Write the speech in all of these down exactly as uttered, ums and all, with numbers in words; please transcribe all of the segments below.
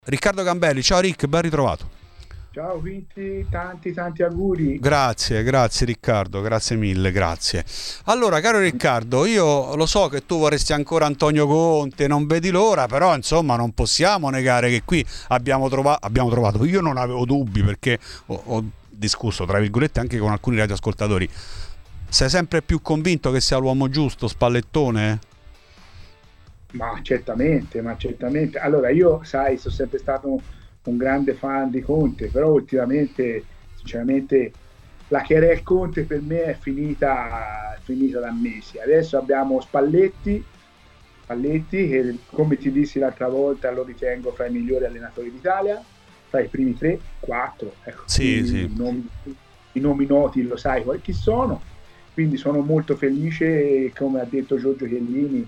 Riccardo Gambelli. Ciao Rick, ben ritrovato. Ciao Vinti, tanti tanti auguri. Grazie, grazie Riccardo, grazie mille, grazie. Allora, caro Riccardo, io lo so che tu vorresti ancora Antonio Conte, non vedi l'ora, però insomma non possiamo negare che qui abbiamo, trova- abbiamo trovato, io non avevo dubbi perché ho, ho discusso tra virgolette anche con alcuni radioascoltatori. Sei sempre più convinto che sia l'uomo giusto, Spallettone? Ma certamente, ma certamente. Allora io, sai, sono sempre stato un grande fan di Conte, però ultimamente, sinceramente, la querel Conte per me è finita, è finita da mesi. Adesso abbiamo Spalletti, Spalletti che, come ti dissi l'altra volta, lo ritengo fra i migliori allenatori d'Italia, fra i primi tre, quattro. Ecco, sì, sì. I, nomi, I nomi noti lo sai chi sono, quindi sono molto felice, come ha detto Giorgio Chiellini,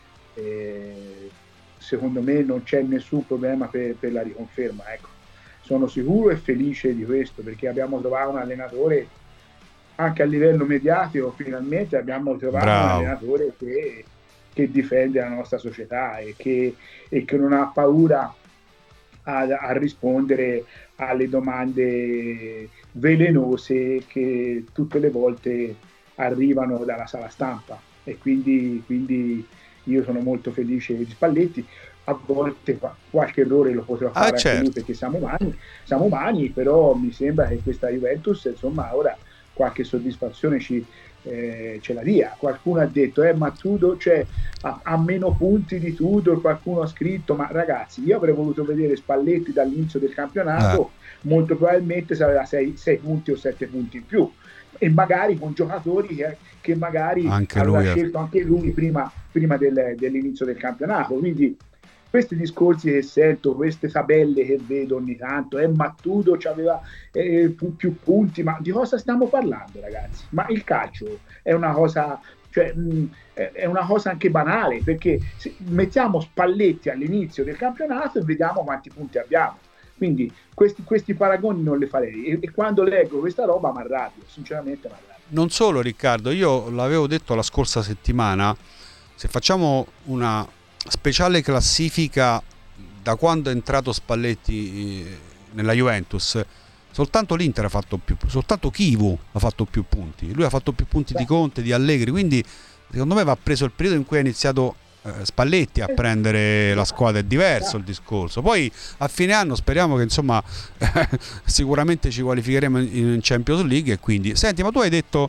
eh, secondo me non c'è nessun problema per, per la riconferma, ecco. Sono sicuro e felice di questo perché abbiamo trovato un allenatore anche a livello mediatico, finalmente abbiamo trovato Bravo. un allenatore che, che difende la nostra società e che, e che non ha paura a, a rispondere alle domande velenose che tutte le volte arrivano dalla sala stampa, e quindi, quindi io sono molto felice di Spalletti. A volte qualche errore lo potrà fare ah, anche certo. lui, perché siamo umani, siamo umani, però mi sembra che questa Juventus, insomma, ora qualche soddisfazione ci, eh, ce la dia. Qualcuno ha detto, eh, ma Tudor, cioè, ha, ha meno punti di Tudor, qualcuno ha scritto, ma ragazzi, io avrei voluto vedere Spalletti dall'inizio del campionato, eh. molto probabilmente se aveva sei punti o sette punti in più, e magari con giocatori che, che magari anche aveva lui, scelto anche lui prima, prima del, dell'inizio del campionato. Quindi questi discorsi che sento, queste tabelle che vedo ogni tanto, eh, ma Tudor aveva eh, più, più punti, ma di cosa stiamo parlando, ragazzi? Ma il calcio è una cosa, cioè, mh, è una cosa anche banale, perché mettiamo Spalletti all'inizio del campionato e vediamo quanti punti abbiamo. Quindi questi, questi paragoni non li farei, e, e quando leggo questa roba mi arrabbio, sinceramente mi arrabbio. Non solo, Riccardo, io l'avevo detto la scorsa settimana, se facciamo una speciale classifica da quando è entrato Spalletti nella Juventus, soltanto l'Inter ha fatto più, soltanto Chivu ha fatto più punti, lui ha fatto più punti Beh. di Conte, di Allegri, quindi secondo me va preso il periodo in cui ha iniziato Spalletti a prendere la squadra. È diverso il discorso. Poi a fine anno speriamo che insomma sicuramente ci qualificheremo in Champions League, e quindi senti, ma tu hai detto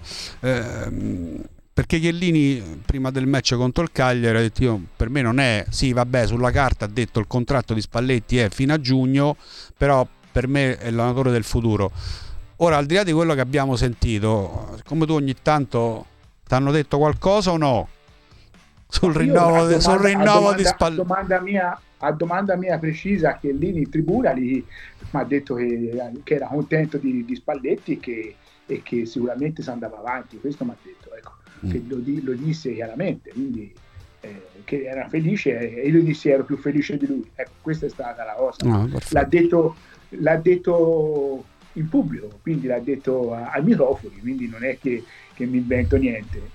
ehm, perché Chiellini prima del match contro il Cagliari ha detto, io, per me non è, sì vabbè, sulla carta ha detto il contratto di Spalletti è fino a giugno, però per me è l'allenatore del futuro. Ora, al di là di quello che abbiamo sentito, come tu ogni tanto ti hanno detto qualcosa o no? Sul rinnovo, domanda, sul rinnovo domanda, di Spalletti. A domanda mia, a domanda mia precisa, che lì in tribuna mi ha detto che, che era contento di, di Spalletti, che, e che sicuramente si andava avanti. Questo mi ha detto, ecco, mm. che lo, lo disse chiaramente, quindi eh, che era felice, e io dissi ero più felice di lui. Ecco, questa è stata la cosa. No, l'ha detto, l'ha detto in pubblico, quindi l'ha detto a, ai microfoni, quindi non è che, che mi invento niente.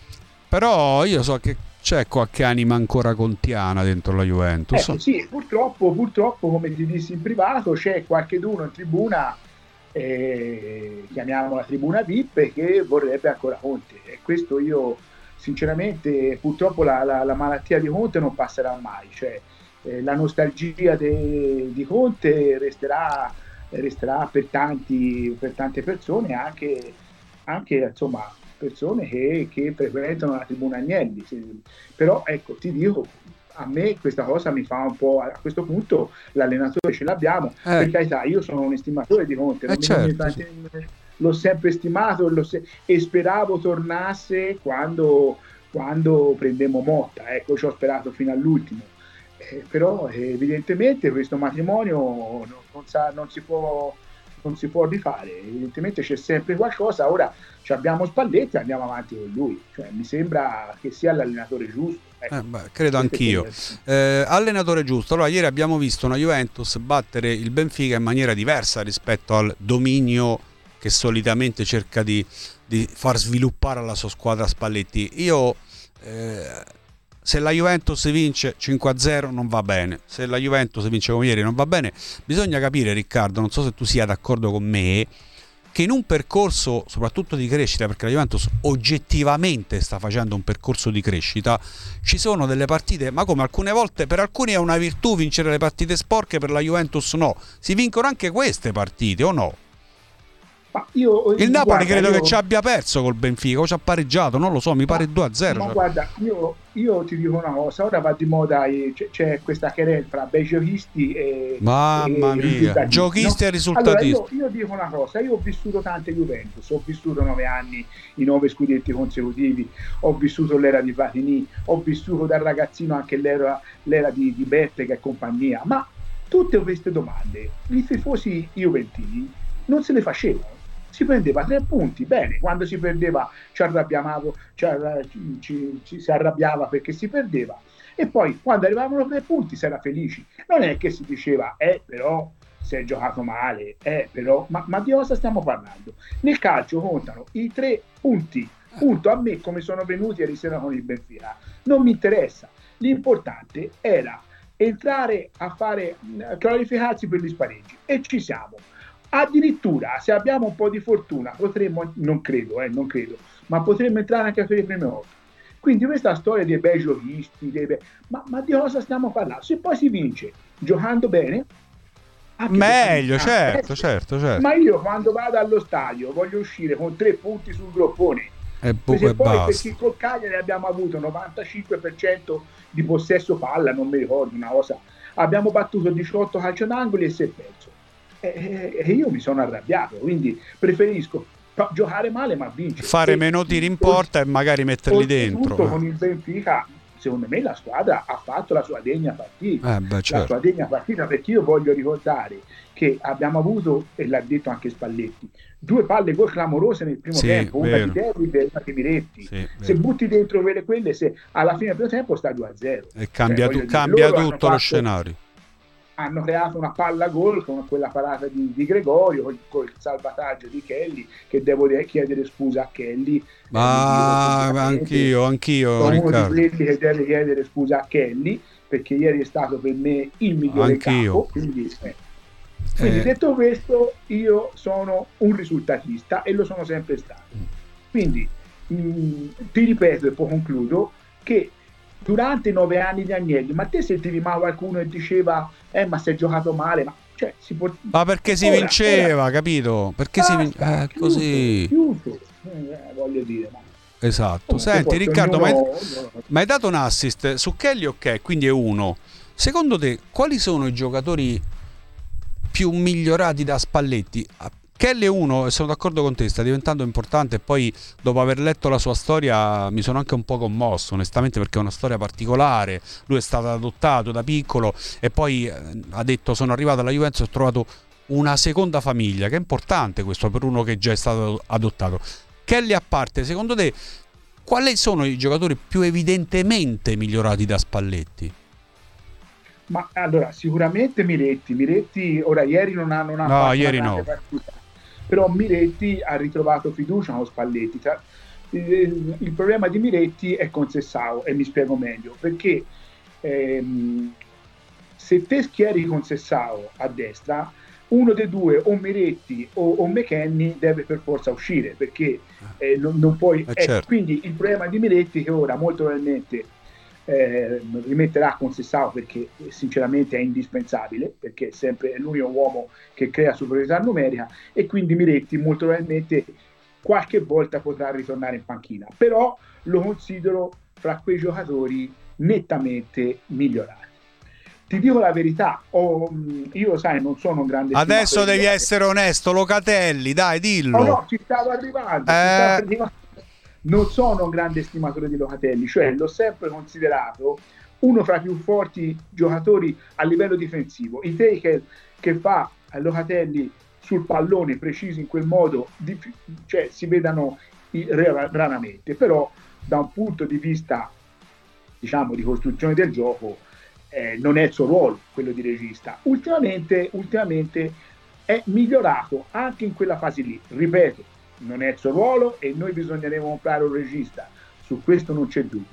Però io so che c'è qualche anima ancora contiana dentro la Juventus. Ecco, sì, purtroppo, purtroppo, come ti dissi in privato, c'è qualcheduno in tribuna, eh, chiamiamola tribuna V I P, che vorrebbe ancora Conte. E questo io, sinceramente, purtroppo la, la, la malattia di Conte non passerà mai. Cioè, eh, la nostalgia de, di Conte resterà, resterà per, tanti, per tante persone, anche, anche insomma, persone che, che frequentano la tribuna Agnelli. Però ecco, ti dico, a me questa cosa mi fa un po', a questo punto l'allenatore ce l'abbiamo, eh. per carità, io sono un estimatore di Conte, non eh mi certo, sì. l'ho sempre stimato, l'ho se- e speravo tornasse quando, quando prendemmo Motta, ecco, ci ho sperato fino all'ultimo. Eh, però eh, evidentemente questo matrimonio non, non, sa, non si può non si può rifare, evidentemente c'è sempre qualcosa. Ora abbiamo Spalletti, andiamo avanti con lui, cioè, mi sembra che sia l'allenatore giusto. Ecco, eh beh, credo anch'io. Eh, allenatore giusto. Allora, ieri abbiamo visto una Juventus battere il Benfica in maniera diversa rispetto al dominio che solitamente cerca di, di far sviluppare alla sua squadra Spalletti. Io eh, se la Juventus vince cinque a zero non va bene, se la Juventus vince come ieri non va bene. Bisogna capire, Riccardo, non so se tu sia d'accordo con me, che in un percorso soprattutto di crescita, perché la Juventus oggettivamente sta facendo un percorso di crescita, ci sono delle partite, ma come alcune volte per alcuni è una virtù vincere le partite sporche, per la Juventus no, si vincono anche queste partite o no? Ma io, il Napoli guarda, credo io, che ci abbia perso col Benfica o ci ha pareggiato, non lo so, mi pare due a zero. Ma cioè. guarda, io, io ti dico una cosa, ora va di moda, c'è, c'è questa querela fra bei giochisti e mamma e mia, giochisti, no? E risultatisti. Allora io, io dico una cosa, io ho vissuto tante Juventus, ho vissuto nove anni, i nove scudetti consecutivi, ho vissuto l'era di Platini, ho vissuto da ragazzino anche l'era, l'era di, di Beppe e compagnia, ma tutte queste domande i tifosi juventini non se le facevano. Si prendeva tre punti, bene, quando si perdeva ci arrabbiavamo, ci, ci, ci si arrabbiava perché si perdeva, e poi quando arrivavano tre punti si era felici. Non è che si diceva, eh però si è giocato male, eh però, ma, ma di cosa stiamo parlando? Nel calcio contano i tre punti, punto. A me come sono venuti ieri sera con il Benfica non mi interessa, l'importante era entrare a fare, qualificarsi per gli spareggi, e ci siamo. Addirittura, se abbiamo un po' di fortuna, potremmo, non credo, eh, non credo, ma potremmo entrare anche per le prime otto. Quindi questa storia dei bei giochisti, dei be... ma, ma di cosa stiamo parlando? Se poi si vince giocando bene, meglio, certo, certo, certo. Ma io quando vado allo stadio voglio uscire con tre punti sul groppone. E poi, poi basta. Perché col Cagliari abbiamo avuto novantacinque per cento di possesso palla, non mi ricordo una cosa. Abbiamo battuto diciotto calci d'angolo e si è perso. E io mi sono arrabbiato, quindi preferisco giocare male ma vincere, fare e meno tiri in porta e magari metterli dentro. Con il Benfica, secondo me, la squadra ha fatto la sua degna partita, eh beh, certo. la sua degna partita, perché io voglio ricordare che abbiamo avuto, e l'ha detto anche Spalletti, due palle gol clamorose nel primo sì, tempo, una vero. di David e una di Miretti. Sì, se butti dentro quelle, quelle se alla fine del primo tempo sta due a zero e cambia, cioè, tu, cambia tutto lo fatto, scenario. Hanno creato una palla gol con quella parata di, di Gregorio, col, col salvataggio di Kelly, che devo chiedere scusa a Kelly. Ma eh, anch'io, anch'io. Sono Riccardo. uno di quelli che deve chiedere scusa a Kelly, perché ieri è stato per me il migliore anch'io. Capo. Quindi, eh. quindi eh. detto questo, io sono un risultatista e lo sono sempre stato. Quindi mh, ti ripeto e poi concludo che durante i nove anni di Agnelli, ma te sentivi mai qualcuno e diceva eh ma si è giocato male, ma cioè si può... ma perché si ora, vinceva, ora... capito? Perché basta, si vinceva, eh, chiuso, così chiuso. Eh, voglio dire, ma... esatto. Senti Riccardo, ma hai... ma hai dato un assist su Kelly, ok, quindi è uno. Secondo te quali sono i giocatori più migliorati da Spalletti? Kelly è uno, e sono d'accordo con te, sta diventando importante, e poi dopo aver letto la sua storia mi sono anche un po' commosso, onestamente, perché è una storia particolare. Lui è stato adottato da piccolo e poi eh, ha detto sono arrivato alla Juventus e ho trovato una seconda famiglia, che è importante questo per uno che già è stato adottato. Kelly a parte, secondo te quali sono i giocatori più evidentemente migliorati da Spalletti? Ma allora sicuramente Miretti, Miretti ora ieri non ha, non ha no, fatto ieri una no. partita, però Miretti ha ritrovato fiducia con Spalletti. Il, il problema di Miretti è con Sessao, e mi spiego meglio, perché ehm, se te schieri con Sessao a destra, uno dei due, o Miretti o, o McKennie, deve per forza uscire, perché eh, non, non puoi eh, certo. eh, quindi il problema di Miretti, che ora molto probabilmente Eh, rimetterà con Sessao, perché sinceramente è indispensabile, perché è sempre l'unico uomo che crea superiorità numerica, e quindi Miretti molto probabilmente qualche volta potrà ritornare in panchina, però lo considero fra quei giocatori nettamente migliorati. Ti dico la verità, oh, io sai non sono un grande adesso devi essere onesto, Locatelli, dai, dillo. Oh, no, ci stavo arrivando, eh... ci stavo arrivando. Non sono un grande estimatore di Locatelli, cioè l'ho sempre considerato uno fra i più forti giocatori a livello difensivo. I take che fa Locatelli sul pallone preciso in quel modo, di, cioè, si vedano raramente, però da un punto di vista, diciamo, di costruzione del gioco eh, non è il suo ruolo quello di regista. Ultimamente, ultimamente è migliorato anche in quella fase lì, ripeto, non è il suo ruolo e noi bisogneremo comprare un regista, su questo non c'è dubbio,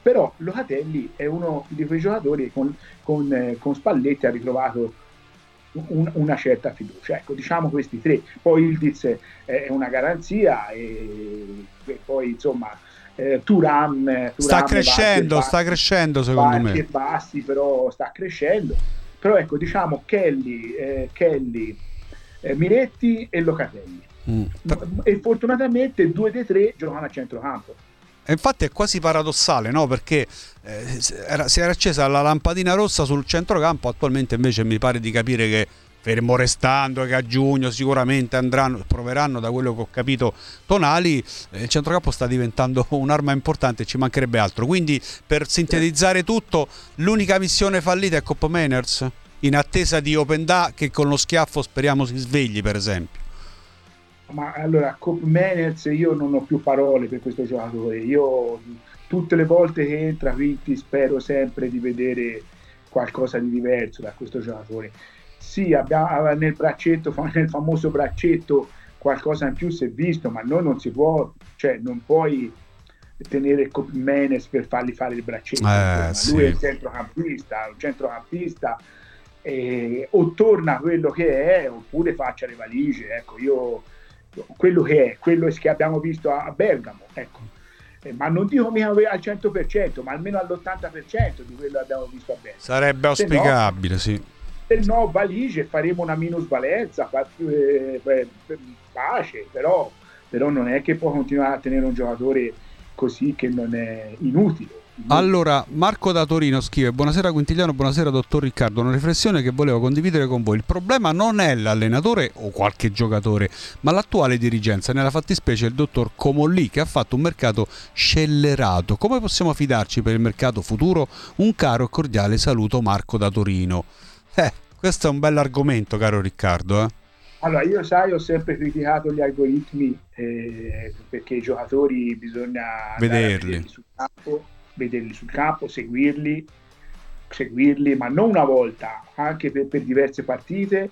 però Locatelli è uno di quei giocatori con, con, eh, con Spalletti ha ritrovato un, una certa fiducia. Ecco, diciamo questi tre. Poi Ildiz è una garanzia e, e poi insomma eh, Thuram, Thuram sta crescendo, bassi, sta crescendo secondo me. E bassi, però sta crescendo. Però ecco, diciamo Kelly, eh, Kelly eh, Miretti e Locatelli. Mm. E fortunatamente due dei tre giocano a centrocampo. E infatti è quasi paradossale, no? Perché eh, era, si era accesa la lampadina rossa sul centrocampo, attualmente invece mi pare di capire che, fermo restando che a giugno sicuramente andranno, proveranno, da quello che ho capito, Tonali, eh, il centrocampo sta diventando un'arma importante, ci mancherebbe altro. Quindi, per sintetizzare tutto, l'unica missione fallita è Cop Manners, in attesa di Openda che con lo schiaffo speriamo si svegli, per esempio. Ma allora, Cop Manners, io non ho più parole per questo giocatore. Io tutte le volte che entra, quindi spero sempre di vedere qualcosa di diverso da questo giocatore. Sì, abbiamo nel braccetto, nel famoso braccetto, qualcosa in più si è visto, ma noi non si può, cioè non puoi tenere Cop Manners per fargli fare il braccetto. Eh, sì. Lui è un centrocampista, un centrocampista, eh, o torna quello che è, oppure faccia le valigie. Ecco, io quello che è, quello che abbiamo visto a Bergamo, ecco. Eh, ma non dico mica al cento per cento, ma almeno all'ottanta per cento di quello che abbiamo visto a Bergamo. Sarebbe auspicabile, no, sì. Se no, valigie, faremo una minusvalenza, eh, eh, pace, però, però non è che può continuare a tenere un giocatore così che non è inutile. Allora, Marco da Torino scrive: buonasera Quintigliano, buonasera dottor Riccardo, una riflessione che volevo condividere con voi. Il problema non è l'allenatore o qualche giocatore, ma l'attuale dirigenza, nella fattispecie il dottor Comolli, che ha fatto un mercato scellerato. Come possiamo fidarci per il mercato futuro? Un caro e cordiale saluto, Marco da Torino. Eh, questo è un bell'argomento, caro Riccardo, eh? Allora, io sai, ho sempre criticato gli algoritmi, eh, perché i giocatori bisogna vederli sul campo, vederli sul campo, seguirli, seguirli, ma non una volta, anche per, per diverse partite.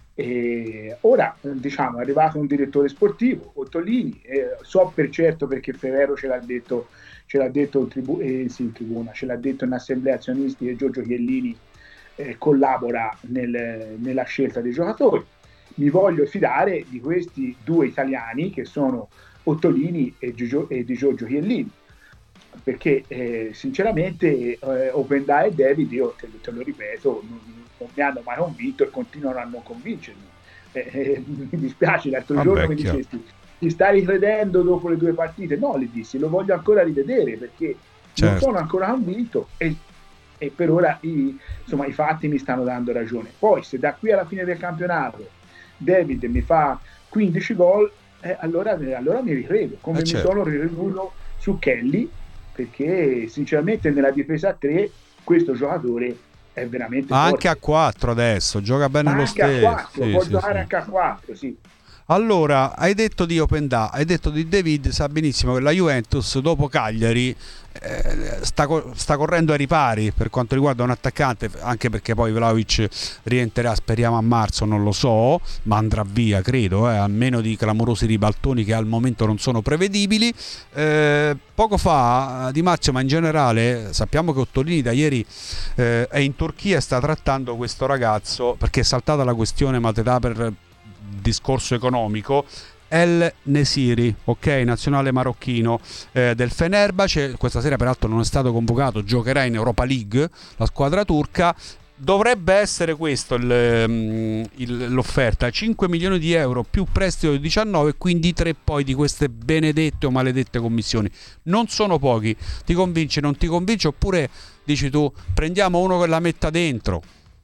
E ora, diciamo, è arrivato un direttore sportivo, Ottolini, eh, so per certo perché Ferrero ce l'ha detto, ce l'ha detto in, tribu- eh, sì, in tribuna, ce l'ha detto in assemblea azionisti, e Giorgio Chiellini eh, collabora nel, nella scelta dei giocatori. Mi voglio fidare di questi due italiani che sono Ottolini e, Gigio- e di Giorgio Chiellini, perché eh, sinceramente eh, Openda e David, io te, te lo ripeto, non, non mi hanno mai convinto e continuano a non convincermi. Eh, eh, mi dispiace, l'altro Vabbè, giorno mi dicesti ti stai ricredendo dopo le due partite? No, le dissi, lo voglio ancora rivedere perché certo. non sono ancora convinto e, e per ora i, insomma, i fatti mi stanno dando ragione. Poi se da qui alla fine del campionato David mi fa quindici gol, eh, allora, allora mi ricredo, come eh, mi certo. sono ricreduto su Kelly, perché sinceramente nella difesa a tre questo giocatore è veramente ma forte. Anche a quattro adesso, gioca bene lo stesso. Anche a quattro, sì, può sì, giocare sì. anche a quattro, sì. Allora, hai detto di Openda, hai detto di David, sa benissimo che la Juventus dopo Cagliari eh, sta, sta correndo ai ripari per quanto riguarda un attaccante, anche perché poi Vlahovic rientrerà, speriamo a marzo, non lo so, ma andrà via credo, eh, a meno di clamorosi ribaltoni che al momento non sono prevedibili. Eh, poco fa Di Marzio, ma in generale sappiamo che Ottolini da ieri eh, è in Turchia e sta trattando questo ragazzo perché è saltata la questione Matedà per discorso economico. El Nesiri, ok, nazionale marocchino eh, del Fenerbahce, questa sera peraltro non è stato convocato, giocherà in Europa League la squadra turca. Dovrebbe essere questo il, il, l'offerta, cinque milioni di euro più prestito di diciannove, quindi tre poi di queste benedette o maledette commissioni. Non sono pochi. Ti convince, non ti convince, oppure dici tu prendiamo uno che la metta dentro?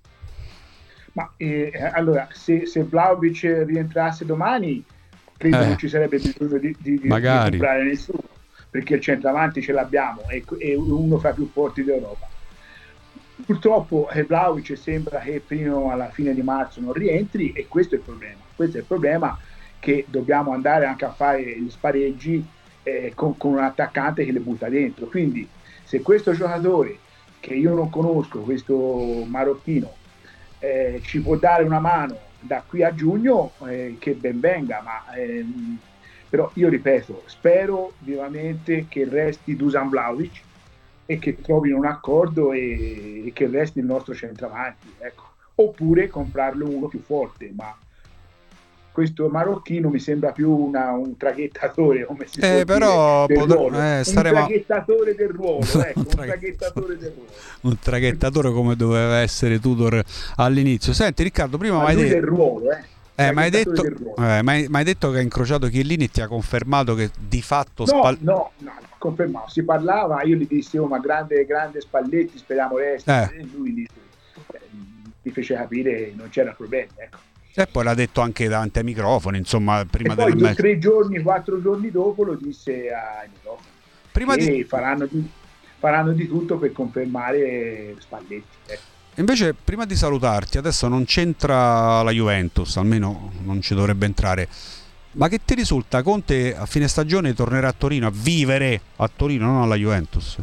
Ma eh, allora, se, se Vlahovic rientrasse domani, credo eh, non ci sarebbe bisogno di, di, di, di comprare nessuno, perché il centravanti ce l'abbiamo, è, è uno fra i più forti d'Europa. Purtroppo eh, Vlahovic sembra che fino alla fine di marzo non rientri e questo è il problema. Questo è il problema, che dobbiamo andare anche a fare gli spareggi eh, con, con un attaccante che le butta dentro. Quindi se questo giocatore, che io non conosco, questo marocchino, Eh, ci può dare una mano da qui a giugno, eh, che ben venga, ma ehm, però io ripeto, spero vivamente che resti Dusan Vlahovic e che trovino un accordo e, e che resti il nostro centravanti, ecco. Oppure comprarlo uno più forte, ma questo marocchino mi sembra più una, un traghettatore, come si eh, può però dire, del pot- ruolo. eh, un staremo... traghettatore del ruolo, ecco, un traghettatore. traghettatore del ruolo. Un traghettatore come doveva essere Tudor all'inizio. Senti Riccardo, prima mi hai detto... del ruolo, eh. Eh, ma hai detto, eh, ma hai, ma hai detto che ha incrociato Chiellini e ti ha confermato che di fatto no, Spal- no, no, confermato, si parlava, io gli dissi oh, ma grande, grande Spalletti, speriamo resti, eh. e lui disse, eh, mi fece capire che non c'era problema, ecco. E poi l'ha detto anche davanti ai microfoni, insomma, prima e poi del match. tre giorni, quattro giorni dopo lo disse ai microfoni. Prima e di... faranno, di, faranno di tutto per confermare Spalletti, ecco. Invece, prima di salutarti, adesso non c'entra la Juventus, almeno non ci dovrebbe entrare. Ma che ti risulta? Conte a fine stagione tornerà a Torino, a vivere a Torino, non alla Juventus?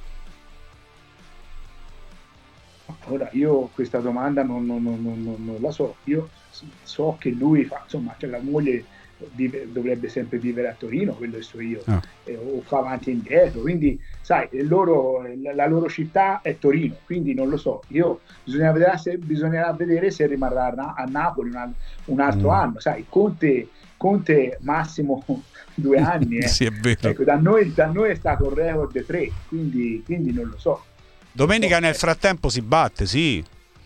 Ora, io questa domanda non, non, non, non, non la so. Io so che lui fa, insomma, cioè la moglie vive, dovrebbe sempre vivere a Torino, quello so io, ah. eh, o fa avanti e indietro, quindi sai, loro, la, la loro città è Torino, quindi non lo so, io bisognerà vedere se, bisognerà vedere se rimarrà a, a Napoli un, un altro mm. anno, sai, Conte, Conte massimo due anni, eh. Sì, è vero. Ecco, da, noi, da noi è stato un record tre, quindi, quindi non lo so. Domenica so, nel frattempo si batte, sì.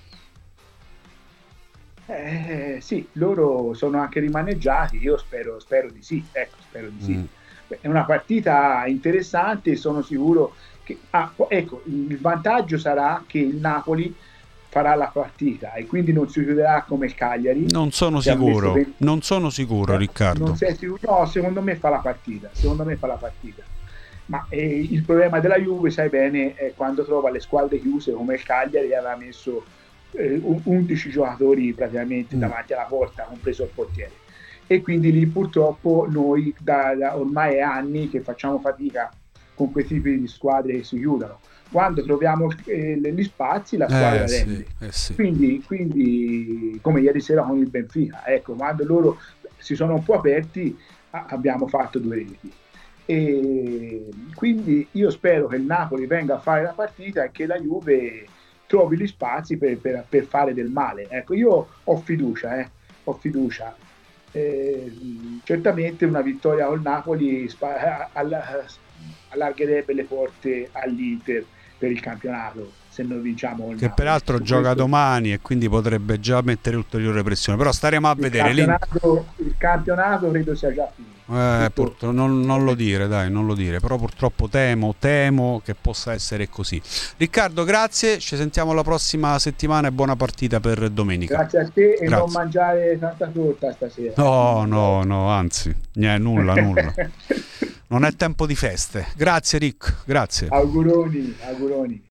Eh, sì, loro sono anche rimaneggiati, io spero, spero di sì, ecco, spero di sì. Mm. È una partita interessante, sono sicuro che ah, ecco, il vantaggio sarà che il Napoli farà la partita e quindi non si chiuderà come il Cagliari. Non sono sicuro, venti... non sono sicuro, eh, Riccardo. Non sei sicuro? No, secondo me fa la partita, secondo me fa la partita. Ma eh, il problema della Juve, sai bene, è quando trova le squadre chiuse come il Cagliari, aveva messo eh, undici giocatori praticamente mm. davanti alla porta, compreso il portiere. E quindi lì purtroppo noi da, da ormai è anni che facciamo fatica con quei tipi di squadre che si chiudono. Quando troviamo eh, gli spazi la squadra eh, rende. Sì, eh, sì. Quindi, quindi come ieri sera con il Benfica, ecco, quando loro si sono un po' aperti a, abbiamo fatto due reti. E quindi io spero che il Napoli venga a fare la partita e che la Juve trovi gli spazi per, per, per fare del male. Ecco, io ho fiducia, eh, ho fiducia. Eh, certamente una vittoria col Napoli spa- allargherebbe le porte all'Inter per il campionato, se noi vinciamo il che Napoli. Peraltro Su gioca questo... domani e quindi potrebbe già mettere ulteriore pressione, però staremo a il vedere. Campionato, il campionato credo sia già finito. Eh, purtroppo, non, non lo dire, dai, non lo dire, però purtroppo temo, temo che possa essere così. Riccardo, grazie, ci sentiamo la prossima settimana e buona partita per domenica. Grazie a te e grazie. Non mangiare tanta torta stasera. No, no, no, anzi, niente, nulla, nulla. Non è tempo di feste. Grazie Rick, grazie. Auguroni, auguroni.